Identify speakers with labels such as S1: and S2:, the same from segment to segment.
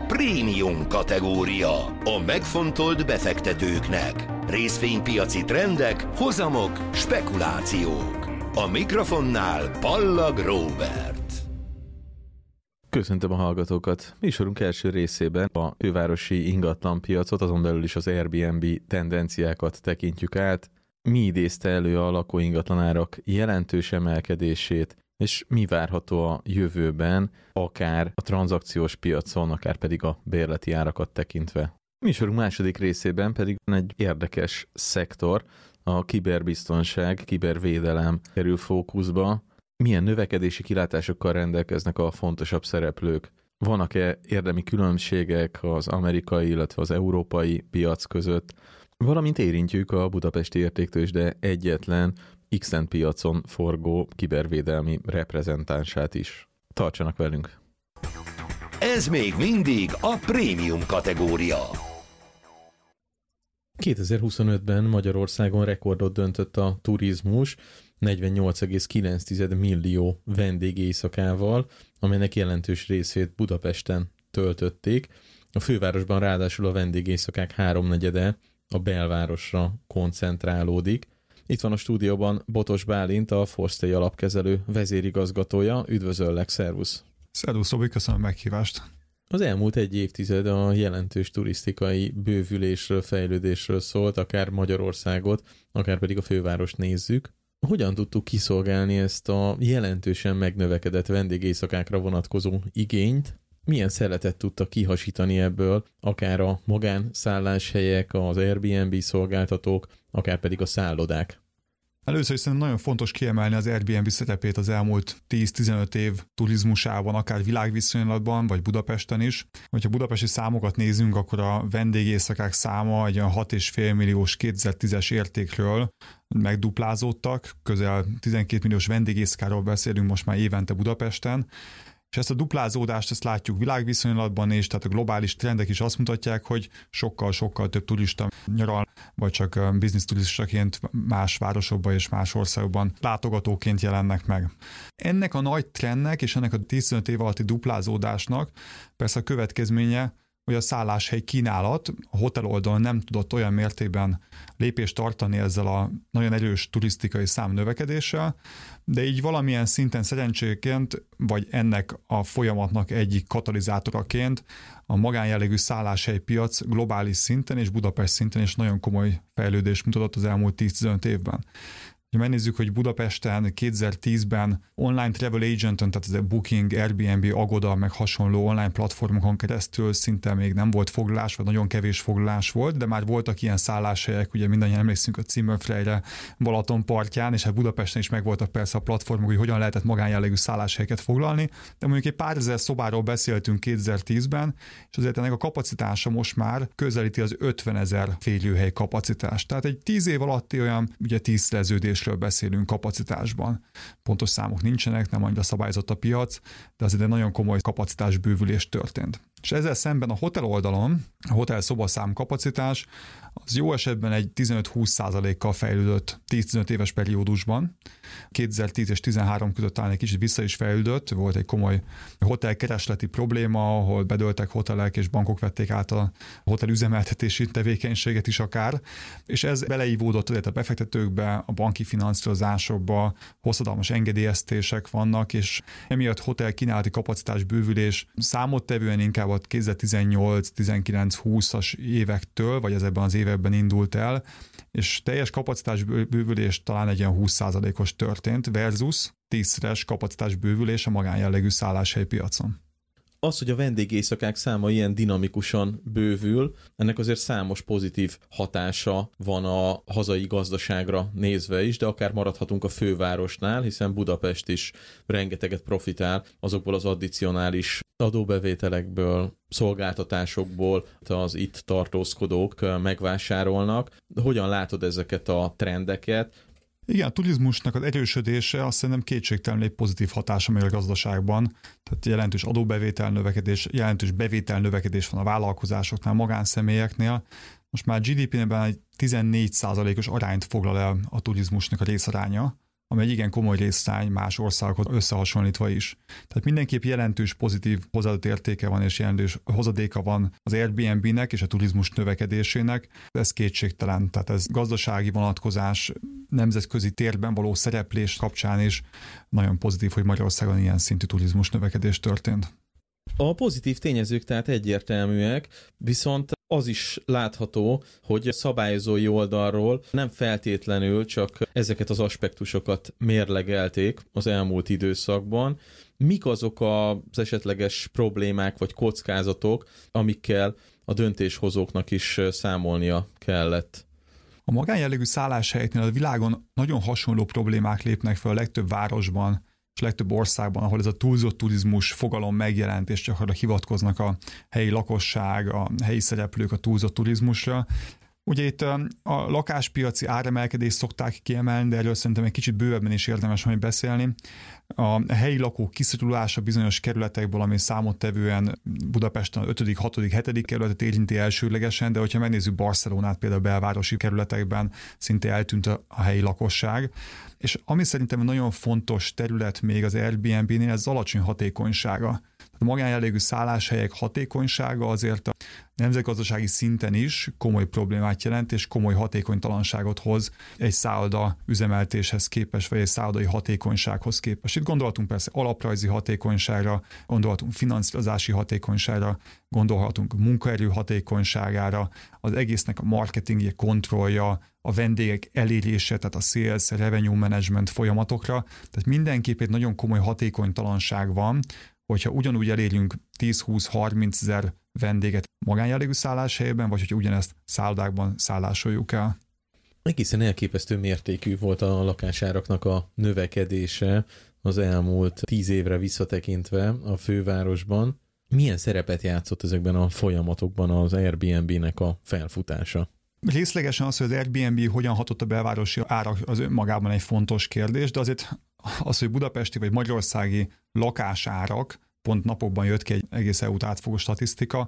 S1: Prémium kategória. A megfontolt befektetőknek. Részvénypiaci trendek, hozamok, spekulációk. A mikrofonnál Ballag Róbert.
S2: Köszöntöm a hallgatókat! Műsorunk első részében a fővárosi ingatlanpiacot, azon belül is az Airbnb tendenciákat tekintjük át. Mi idézte elő a lakóingatlanárak jelentős emelkedését, és mi várható a jövőben, akár a tranzakciós piacon, akár pedig a bérleti árakat tekintve. Műsorunk második részében pedig egy érdekes szektor, a kiberbiztonság, kibervédelem kerül fókuszba. Milyen növekedési kilátásokkal rendelkeznek a fontosabb szereplők? Vannak-e érdemi különbségek az amerikai, illetve az európai piac között? Valamint érintjük a budapesti értéktőzsde egyetlen X-Tent piacon forgó kibervédelmi reprezentánsát is. Tartsanak velünk!
S1: Ez még mindig a prémium kategória.
S2: 2025-ben Magyarországon rekordot döntött a turizmus, 48,9 millió vendégéjszakával, amelynek jelentős részét Budapesten töltötték. A fővárosban ráadásul a vendégéjszakák háromnegyede a belvárosra koncentrálódik. Itt van a stúdióban Botos Bálint, a Forstay alapkezelő vezérigazgatója. Üdvözöllek, szervusz!
S3: Szervusz, Robi, köszönöm a meghívást!
S2: Az elmúlt egy évtized a jelentős turisztikai bővülésről, fejlődésről szólt, akár Magyarországot, akár pedig a fővárost nézzük. Hogyan tudtuk kiszolgálni ezt a jelentősen megnövekedett vendégészakákra vonatkozó igényt? Milyen szeletet tudtak kihasítani ebből, akár a magánszálláshelyek, az Airbnb szolgáltatók, akár pedig a szállodák?
S3: Először is szerintem nagyon fontos kiemelni az Airbnb szerepét az elmúlt 10-15 év turizmusában, akár világviszonylatban, vagy Budapesten is. Hogyha budapesti számokat nézünk, akkor a vendégészakák száma egy olyan 6,5 milliós 2010-es értékről megduplázódtak, közel 12 milliós vendégészakáról beszélünk most már évente Budapesten, és ezt a duplázódást ezt látjuk világviszonylatban is, tehát a globális trendek is azt mutatják, hogy sokkal-sokkal több turista nyaral, vagy csak business turistaként más városokban és más országokban látogatóként jelennek meg. Ennek a nagy trendnek és ennek a 15 év alatti duplázódásnak persze a következménye, hogy a szálláshely kínálat a hotel oldalon nem tudott olyan mértékben lépést tartani ezzel a nagyon erős turisztikai számnövekedéssel, de így valamilyen szinten szerencséként, vagy ennek a folyamatnak egyik katalizátoraként a magánjellegű szálláshelypiac globális szinten és Budapest szinten is nagyon komoly fejlődést mutatott az elmúlt 10-15 évben. Ha megnézzük, hogy Budapesten 2010-ben online travel agenton, tehát ez a Booking, Airbnb, Agoda, meg hasonló online platformokon keresztül szinte még nem volt foglalás, vagy nagyon kevés foglalás volt, de már voltak ilyen szálláshelyek, ugye mindannyian emlékszünk a Zimmerfreyre Balaton partján, és hát Budapesten is megvoltak persze a platformok, hogy hogyan lehetett magánjellegű szálláshelyeket foglalni, de mondjuk egy pár ezer szobáról beszéltünk 2010-ben, és azért ennek a kapacitása most már közelíti az 50 000 férőhely kapacitást. Tehát egy 10 év alatti olyan, ugye 10-szerződés beszélünk kapacitásban. Pontos számok nincsenek, nem annyira szabályozott a piac, de azért egy nagyon komoly kapacitás bővülés történt. És ezzel szemben a hotel oldalon, a hotel szobaszám kapacitás az jó esetben egy 15-20%-kal fejlődött 10-15 éves periódusban. 2010 és 2013 között talán egy kicsit vissza is fejlődött, volt egy komoly hotelkeresleti probléma, ahol bedőltek hotelek és bankok vették át a hotel üzemeltetési tevékenységet is akár, és ez beleívódott azért a befektetőkbe, a banki finanszírozásokba, hosszadalmas engedélyeztések vannak, és emiatt hotel kínálati kapacitás bővülés számottevően inkább a 2018-19-20-as évektől, vagy ez ebben az években indult el, és teljes kapacitás bővülés talán egy ilyen 20%-os történt versus 10-szeres kapacitás bővülés a magánjellegű szálláshelypiacon.
S2: Az, hogy a vendégészakák száma ilyen dinamikusan bővül, ennek azért számos pozitív hatása van a hazai gazdaságra nézve is, de akár maradhatunk a fővárosnál, hiszen Budapest is rengeteget profitál azokból az addicionális adóbevételekből, szolgáltatásokból az itt tartózkodók megvásárolnak. Hogyan látod ezeket a trendeket?
S3: Igen, a turizmusnak az erősödése azt szerintem kétségtelenül egy pozitív hatása a gazdaságban. Tehát jelentős adóbevétel növekedés, jelentős bevétel növekedés van a vállalkozásoknál, magánszemélyeknél. Most már GDP-ben egy 14%-os arányt foglal el a turizmusnak a részaránya. ami egy igen komoly részszány más országokhoz összehasonlítva is. Tehát mindenképp jelentős pozitív hozzáadott értéke van és jelentős hozadéka van az Airbnb-nek és a turizmus növekedésének. Ez kétségtelen. Tehát ez gazdasági vonatkozás, nemzetközi térben való szereplés kapcsán is nagyon pozitív, hogy Magyarországon ilyen szintű turizmus növekedés történt.
S2: A pozitív tényezők tehát egyértelműek, viszont az is látható, hogy szabályozói oldalról nem feltétlenül csak ezeket az aspektusokat mérlegelték az elmúlt időszakban. Mik azok az esetleges problémák vagy kockázatok, amikkel a döntéshozóknak is számolnia kellett?
S3: A magánjellegű szálláshelyeknél a világon nagyon hasonló problémák lépnek fel a legtöbb városban, és legtöbb országban, ahol ez a túlzott turizmus fogalom megjelent, és csak arra hivatkoznak a helyi lakosság, a helyi szereplők a túlzott turizmusra. Ugye itt a lakáspiaci áremelkedést szokták kiemelni, de erről szerintem egy kicsit bővebben is érdemes majd beszélni. A helyi lakók kiszorulása bizonyos kerületekből, ami számottevően Budapesten a 5., 6., 7. kerületet érinti elsőlegesen, de hogyha megnézzük Barcelonát, például a belvárosi kerületekben szinte eltűnt a helyi lakosság. És ami szerintem nagyon fontos terület még az Airbnb-nél, ez az alacsony hatékonysága. A magánjellegű szálláshelyek hatékonysága azért a nemzetgazdasági szinten is komoly problémát jelent, és komoly hatékonytalanságot hoz egy szálloda üzemeltéshez képest, vagy egy szállodai hatékonysághoz képest. Itt gondolhatunk persze alaprajzi hatékonyságra, gondolhatunk finanszírozási hatékonyságra, gondolhatunk munkaerő hatékonyságára, az egésznek a marketingje, kontrollja, a vendégek elérése, tehát a sales, revenue management folyamatokra. Tehát mindenképp egy nagyon komoly hatékonytalanság van, hogyha ugyanúgy elérjünk 10-20-30 ezer vendéget magánjellegű szálláshelyben, vagy hogyha ugyanezt szállodákban szállásoljuk el.
S2: Egészen elképesztő mértékű volt a lakásáraknak a növekedése az elmúlt 10 évre visszatekintve a fővárosban. Milyen szerepet játszott ezekben a folyamatokban az Airbnb-nek a felfutása?
S3: Részlegesen az, hogy az Airbnb hogyan hatott a belvárosi árak, az önmagában egy fontos kérdés, de azért az, hogy budapesti vagy magyarországi lakásárak, pont napokban jött ki egy egész EU-t átfogó statisztika,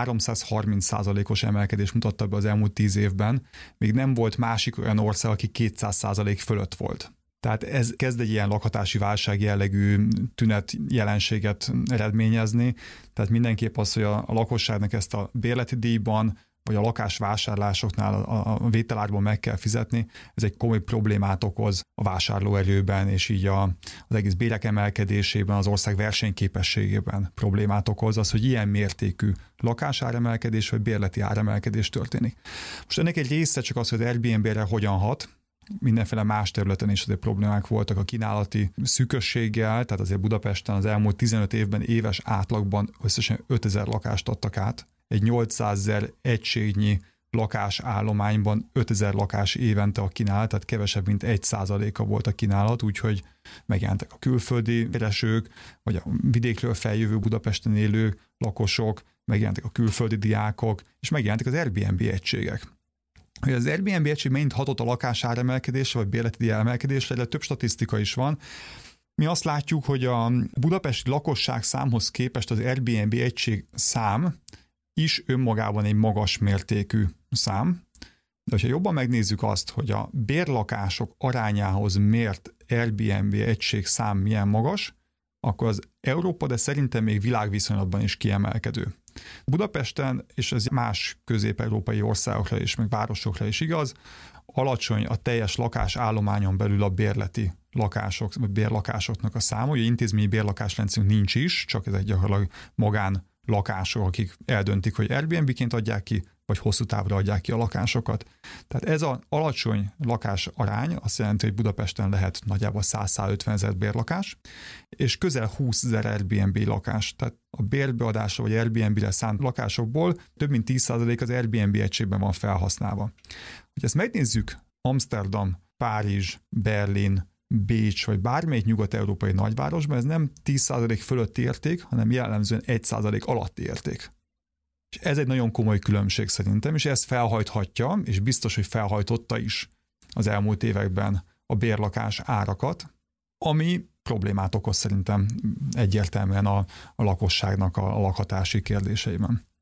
S3: 330%-os emelkedés mutatta be az elmúlt 10 évben, még nem volt másik olyan ország, aki 200% fölött volt. Tehát ez kezd egy ilyen lakhatási válság jellegű tünet jelenséget eredményezni, tehát mindenképp az, hogy a lakosságnak ezt a bérleti díjban, vagy a lakásvásárlásoknál a vételárban meg kell fizetni, ez egy komoly problémát okoz a vásárlóerőben, és így az egész bérek emelkedésében, az ország versenyképességében problémát okoz az, hogy ilyen mértékű lakásáremelkedés vagy bérleti áremelkedés történik. Most ennek egy része csak az, hogy az Airbnb-re hogyan hat, mindenféle más területen is azért problémák voltak a kínálati szűkösséggel, tehát azért Budapesten az elmúlt 15 évben éves átlagban összesen 5000 lakást adtak át. Egy 800 000 egységnyi lakásállományban 5000 lakás évente a kínálat, tehát kevesebb, mint 1%-a volt a kínálat, úgyhogy megjelentek a külföldi keresők, vagy a vidékről feljövő Budapesten élő lakosok, megjelentek a külföldi diákok, és megjelentek az Airbnb egységek. Hogy az Airbnb egység mennyit hatott a lakásáremelkedésre, vagy bérleti díj emelkedésre, de több statisztika is van. Mi azt látjuk, hogy a budapesti lakosság számhoz képest az Airbnb egység szám is önmagában egy magas mértékű szám, de hogyha jobban megnézzük azt, hogy a bérlakások arányához mért Airbnb egység szám milyen magas, akkor az Európa, de szerintem még világviszonylatban is kiemelkedő. Budapesten, és ez más közép-európai országokra és meg városokra is igaz, alacsony a teljes lakásállományon belül a bérleti lakások, vagy bérlakásoknak a száma. Ugye intézményi bérlakásrendszerünk nincs is, csak ez egy gyakorlatilag magánlakások, akik eldöntik, hogy Airbnb-ként adják ki, vagy hosszú távra adják ki a lakásokat. Tehát ez az alacsony lakás arány azt jelenti, hogy Budapesten lehet nagyjából 100-150 ezer bérlakás, és közel 20 000 Airbnb lakás. Tehát a bérbeadásra vagy Airbnb-re szánt lakásokból több mint 10% az Airbnb egységben van felhasználva. Hogy ezt megnézzük, Amsterdam, Párizs, Berlin, Bécs vagy bármelyik nyugat-európai nagyvárosban, ez nem 10% fölötti érték, hanem jellemzően 1% alatti érték. És ez egy nagyon komoly különbség szerintem, és ez felhajthatja, és biztos, hogy felhajtotta is az elmúlt években a bérlakás árakat, ami problémát okoz szerintem egyértelműen a lakosságnak a lakhatási kérdéseiben.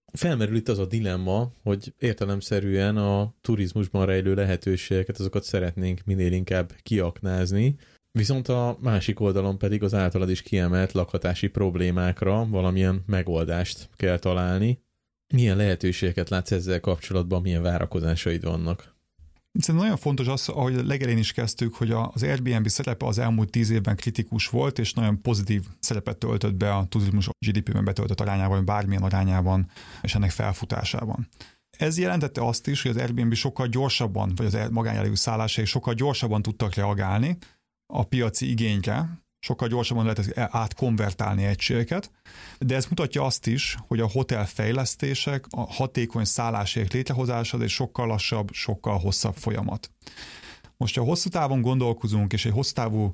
S2: Felmerül itt az a dilemma, hogy értelemszerűen a turizmusban rejlő lehetőségeket, azokat szeretnénk minél inkább kiaknázni, viszont a másik oldalon pedig az általad is kiemelt lakhatási problémákra valamilyen megoldást kell találni. Milyen lehetőségeket látsz ezzel kapcsolatban, milyen várakozásaid vannak?
S3: Szerintem nagyon fontos az, ahogy legelején is kezdtük, hogy az Airbnb szerepe az elmúlt 10 évben kritikus volt, és nagyon pozitív szerepet töltött be a turizmus GDP-ben betöltött arányában, bármilyen arányában, és ennek felfutásában. Ez jelentette azt is, hogy az Airbnb sokkal gyorsabban, vagy az magánjellegű szálláshelyek sokkal gyorsabban tudtak reagálni a piaci igényre, sokkal gyorsabban lehet átkonvertálni egységeket, de ez mutatja azt is, hogy a hotelfejlesztések, a hatékony szálláshelyek létrehozása egy sokkal lassabb, sokkal hosszabb folyamat. Most, ha hosszú távon gondolkozunk, és egy hosszú távú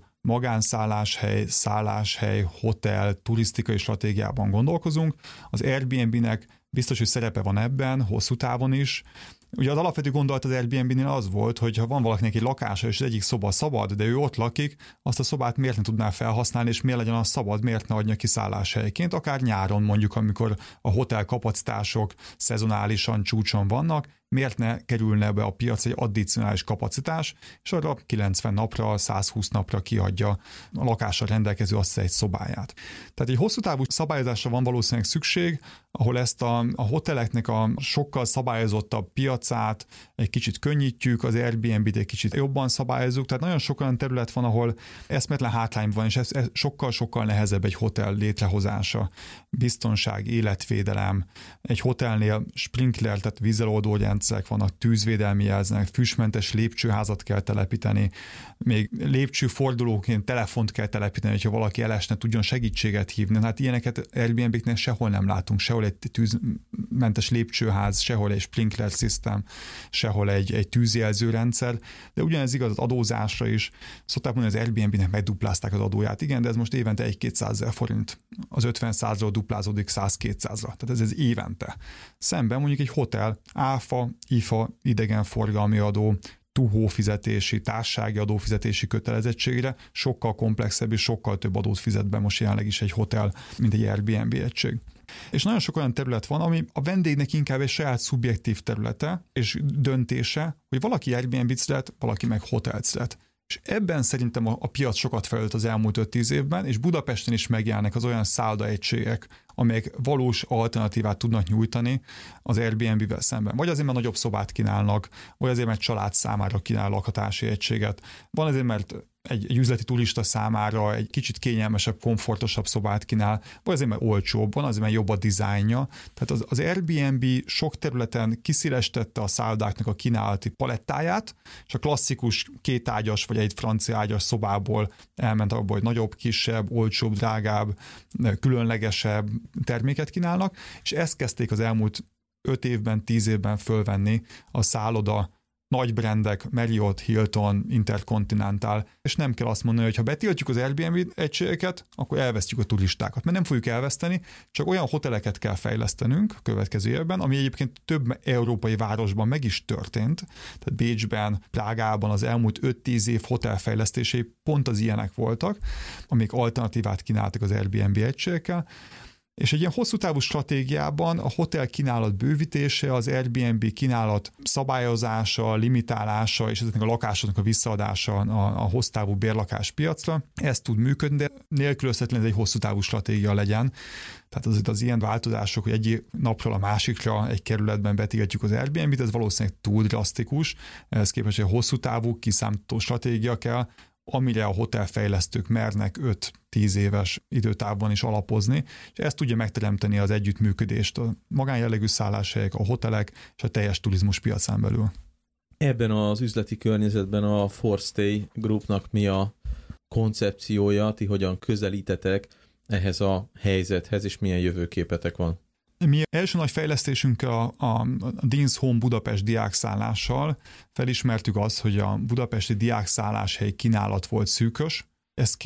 S3: szálláshely, hotel, turisztikai stratégiában gondolkozunk, az Airbnb-nek biztos, hogy szerepe van ebben, hosszú távon is. Ugye az alapvető gondolat az Airbnb-nél az volt, hogy ha van valakinek egy lakása, és az egyik szoba szabad, de ő ott lakik, azt a szobát miért ne tudná felhasználni, és miért legyen az szabad, miért ne adja ki szálláshelyként, akár nyáron mondjuk, amikor a hotel kapacitások szezonálisan csúcson vannak, miért ne kerülne be a piac egy addicionális kapacitás, és arra 90 napra, 120 napra kiadja a lakással rendelkező azt egy szobáját. Tehát egy hosszú távú szabályozásra van valószínűleg szükség, ahol ezt a hoteleknek a sokkal szabályozottabb piacát egy kicsit könnyítjük, az Airbnb-t egy kicsit jobban szabályozunk, tehát nagyon sok olyan terület van, ahol eszméletlen hátrány van, és ez sokkal-sokkal nehezebb egy hotel létrehozása. Biztonság, életvédelem, egy hotelnél sprinkler, tehát vízelódó rendszerek vannak, tűzvédelmi jelznek, füstmentes lépcsőházat kell telepíteni, még lépcsőfordulóként telefont kell telepíteni, hogyha valaki elesne, tudjon segítséget hívni. Hát ilyeneket Airbnb-knél sehol nem látunk, sehol egy tűzmentes lépcsőház, sehol egy sprinkler system, sehol egy tűzjelző rendszer, de ugyanez igaz az adózásra is. Szokták mondani, az Airbnb-nek megduplázták az adóját. Igen, de ez most évente 1-200 000 forint. Az 50%-ról duplázódik 100-200-ra. Tehát ez évente. Szemben mondjuk egy hotel, áfa, IFA, idegenforgalmi adó, tuhó fizetési, társasági adófizetési kötelezettségre sokkal komplexebb és sokkal több adót fizet be most jelenleg is egy hotel, mint egy Airbnb egység. És nagyon sok olyan terület van, ami a vendégnek inkább egy saját szubjektív területe és döntése, hogy valaki Airbnb-t szeret, valaki meg hotelt szeret. És ebben szerintem a piac sokat fejlődött az elmúlt 5-10 évben, és Budapesten is megjelennek az olyan szállodaegységek, amelyek valós alternatívát tudnak nyújtani az Airbnb-vel szemben. Vagy azért, mert nagyobb szobát kínálnak, vagy azért, mert család számára kínál lakhatási egységet. Van azért, mert egy üzleti turista számára egy kicsit kényelmesebb, komfortosabb szobát kínál, vagy azért, mert olcsóbb, van azért, mert jobb a dizájnja. Tehát az Airbnb sok területen kiszélesítette a szállodáknak a kínálati palettáját, és a klasszikus kétágyas vagy egy francia ágyas szobából elment abba, hogy nagyobb, kisebb, olcsóbb, drágább, különlegesebb terméket kínálnak, és ezt kezdték az elmúlt 5 évben, 10 évben fölvenni a szálloda nagy brandek, Marriott, Hilton, Intercontinental, és nem kell azt mondani, hogy ha betiltjuk az Airbnb egységeket, akkor elvesztjük a turistákat, mert nem fogjuk elveszteni, csak olyan hoteleket kell fejlesztenünk a következő évben, ami egyébként több európai városban meg is történt, tehát Bécsben, Prágában az elmúlt 5-10 év hotelfejlesztései pont az ilyenek voltak, amik alternatívát kínáltak az Airbnb egységekkel, és egy ilyen hosszú távú stratégiában a hotel kínálat bővítése, az Airbnb kínálat szabályozása, limitálása és ezeknek a lakásoknak a visszaadása a hosszú távú bérlakáspiacra, ez tud működni, de nélkülözhetetlen egy hosszú távú stratégia legyen. Tehát az ilyen változások, hogy egy napról a másikra egy kerületben betiltjuk az Airbnb-t, ez valószínűleg túl drasztikus, ehhez képest egy hosszú távú kiszámítható stratégia kell, amire a hotelfejlesztők mernek 5-10 éves időtávban is alapozni, és ezt tudja megteremteni az együttműködést a magánjellegű szálláshelyek, a hotelek és a teljes turizmus piacán belül.
S2: Ebben az üzleti környezetben a Forstay Groupnak mi a koncepciója, ti hogyan közelítetek ehhez a helyzethez, és milyen jövőképetek van?
S3: Mi első nagy fejlesztésünk a Dean's Home Budapest diákszállással felismertük azt, hogy a budapesti diákszálláshely kínálat volt szűkös. Ez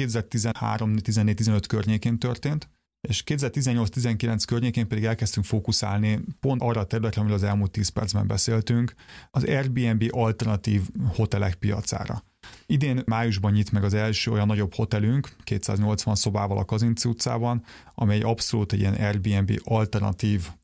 S3: 2013-14-15 környékén történt, és 2018-19 környékén pedig elkezdtünk fókuszálni pont arra a területre, amiről az elmúlt 10 percben beszéltünk, az Airbnb alternatív hotelek piacára. Idén májusban nyit meg az első olyan nagyobb hotelünk, 280 szobával a Kazinczy utcában, amely abszolút egy ilyen Airbnb alternatív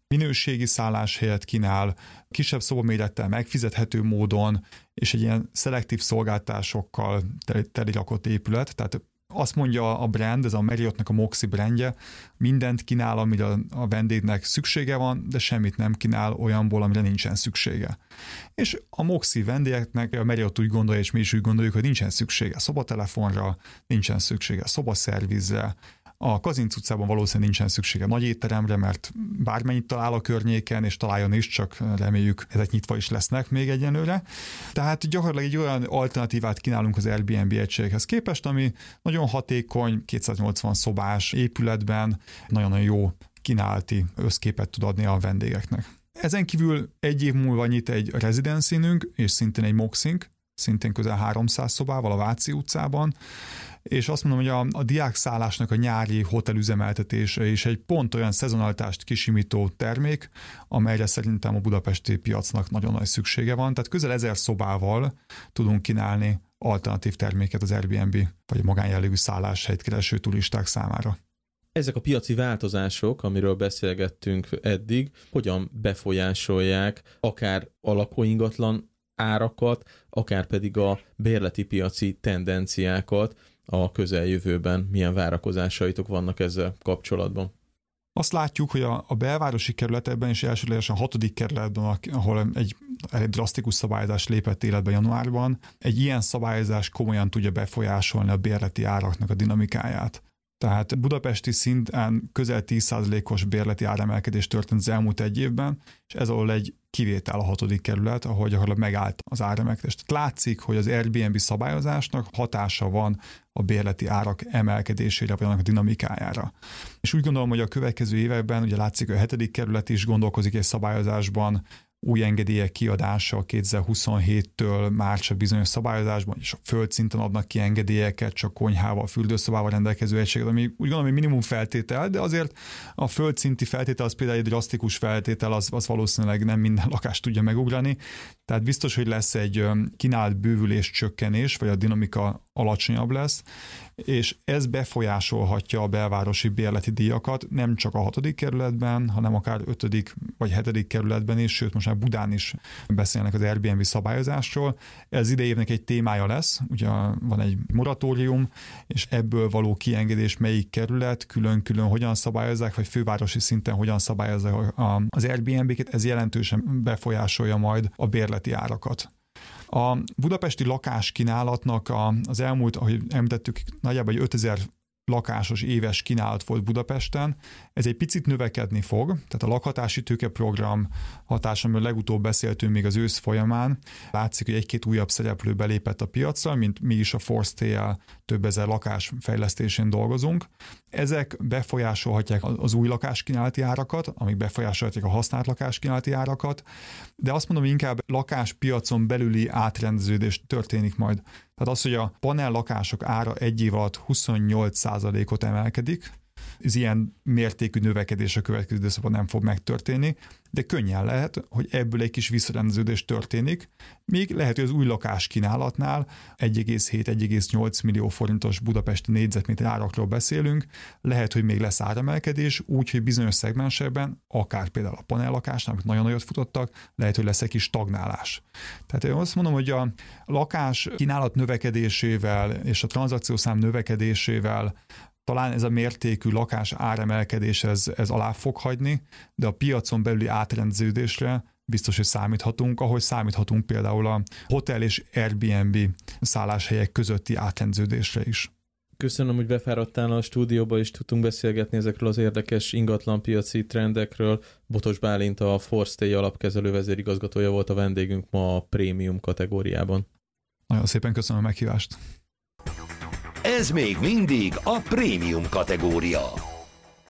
S3: minőségi szálláshelyet kínál, kisebb szobamérettel megfizethető módon, és egy ilyen szelektív szolgáltásokkal telirakott épület, tehát azt mondja a brand, ez a Marriottnak a Moxy brandje, mindent kínál, amire a vendégnek szüksége van, de semmit nem kínál olyanból, amire nincsen szüksége. És a Moxy vendégeknek a Marriott úgy gondolja, és mi is úgy gondoljuk, hogy nincsen szüksége szobatelefonra, nincsen szükssége szobaszervizre, a Kazinc utcában valószínűleg nincsen szüksége nagy étteremre, mert bármennyit talál a környéken, és találjon is, csak reméljük ezek nyitva is lesznek még egyenlőre. Tehát gyakorlatilag egy olyan alternatívát kínálunk az Airbnb egységekhez képest, ami nagyon hatékony, 280 szobás épületben nagyon-nagyon jó kínálati összképet tud adni a vendégeknek. Ezen kívül egy év múlva nyit egy rezidencinünk, és szintén egy Moxink, szintén közel 300 szobával a Váci utcában, és azt mondom, hogy a diákszállásnak a nyári hotelüzemeltetése is egy pont olyan szezonalitást kisimító termék, amelyre szerintem a budapesti piacnak nagyon nagy szüksége van. Tehát közel 1000 szobával tudunk kínálni alternatív terméket az Airbnb vagy a magánjellegű szálláshelyt kereső turisták számára.
S2: Ezek a piaci változások, amiről beszélgettünk eddig, hogyan befolyásolják akár a lakóingatlan árakat, akár pedig a bérleti piaci tendenciákat a közeljövőben, milyen várakozásaitok vannak ezzel kapcsolatban?
S3: Azt látjuk, hogy a belvárosi kerületekben és elsődlegesen a 6. kerületben, ahol egy drasztikus szabályozás lépett életbe januárban, egy ilyen szabályozás komolyan tudja befolyásolni a bérleti áraknak a dinamikáját. Tehát budapesti szinten közel 10%-os bérleti áremelkedés történt az elmúlt egy évben, és ez alól egy kivétel a 6. kerület, ahol gyakorlatilag megállt az áremelkedés. Tehát látszik, hogy az Airbnb szabályozásnak hatása van a bérleti árak emelkedésére, vagy annak a dinamikájára. És úgy gondolom, hogy a következő években, ugye látszik, hogy a 7. kerület is gondolkozik egy szabályozásban, új engedélyek kiadása 2027-től már csak bizonyos szabályozásban, és a földszinten adnak ki engedélyeket, csak konyhával, fürdőszobával rendelkező egységet, ami úgy gondolom, hogy minimum feltétel, de azért a földszinti feltétel az például egy drasztikus feltétel, az valószínűleg nem minden lakást tudja megugrani. Tehát biztos, hogy lesz egy kínált bővülés csökkenés, vagy a dinamika alacsonyabb lesz, és ez befolyásolhatja a belvárosi bérleti díjakat, nem csak a 6. kerületben, hanem akár 5. vagy 7. kerületben is, sőt most már Budán is beszélnek az Airbnb szabályozásról. Ez idei évnek egy témája lesz, ugye van egy moratórium, és ebből való kiengedés melyik kerület, külön-külön hogyan szabályozzák, vagy fővárosi szinten hogyan szabályozzák az Airbnb-ket, ez jelentősen befolyásolja majd a bérleti árakat. A budapesti lakáskínálatnak az elmúlt, ahogy említettük, nagyjából egy 5000 lakásos éves kínálat volt Budapesten. Ez egy picit növekedni fog, tehát a lakhatási tőkeprogram hatása, amiről legutóbb beszéltünk még az ősz folyamán. Látszik, hogy egy-két újabb szereplő belépett a piacra, mint mi is a Forstay-el több ezer lakás fejlesztésén dolgozunk. Ezek befolyásolhatják az új lakáskínálati árakat, amik befolyásolhatják a használt lakáskínálati árakat, de azt mondom, hogy inkább lakáspiacon belüli átrendeződés történik majd. Tehát az, hogy a panel lakások ára egy év alatt 28%-ot emelkedik, ez ilyen mértékű növekedés a következő időszakban nem fog megtörténni, de könnyen lehet, hogy ebből egy kis visszarendeződés történik, míg lehet, hogy az új lakáskínálatnál 1,7-1,8 millió forintos budapesti négyzetméter árakról beszélünk, lehet, hogy még lesz áremelkedés, úgyhogy bizonyos szegmensekben, akár például a panellakásnál, amik nagyon nagyot futottak, lehet, hogy lesz egy kis stagnálás. Tehát én azt mondom, hogy a lakás kínálat növekedésével és a tranzakciószám növekedésével talán ez a mértékű lakás áremelkedés ez alá fog hagyni, de a piacon belüli átrendeződésre biztos, hogy számíthatunk, ahogy számíthatunk például a hotel és Airbnb szálláshelyek közötti átrendeződésre is.
S2: Köszönöm, hogy befáradtál a stúdióba, és tudtunk beszélgetni ezekről az érdekes ingatlanpiaci trendekről. Botos Bálint, a Forstay alapkezelő vezérigazgatója volt a vendégünk ma a prémium kategóriában.
S3: Nagyon szépen köszönöm a meghívást.
S1: Ez még mindig a prémium kategória.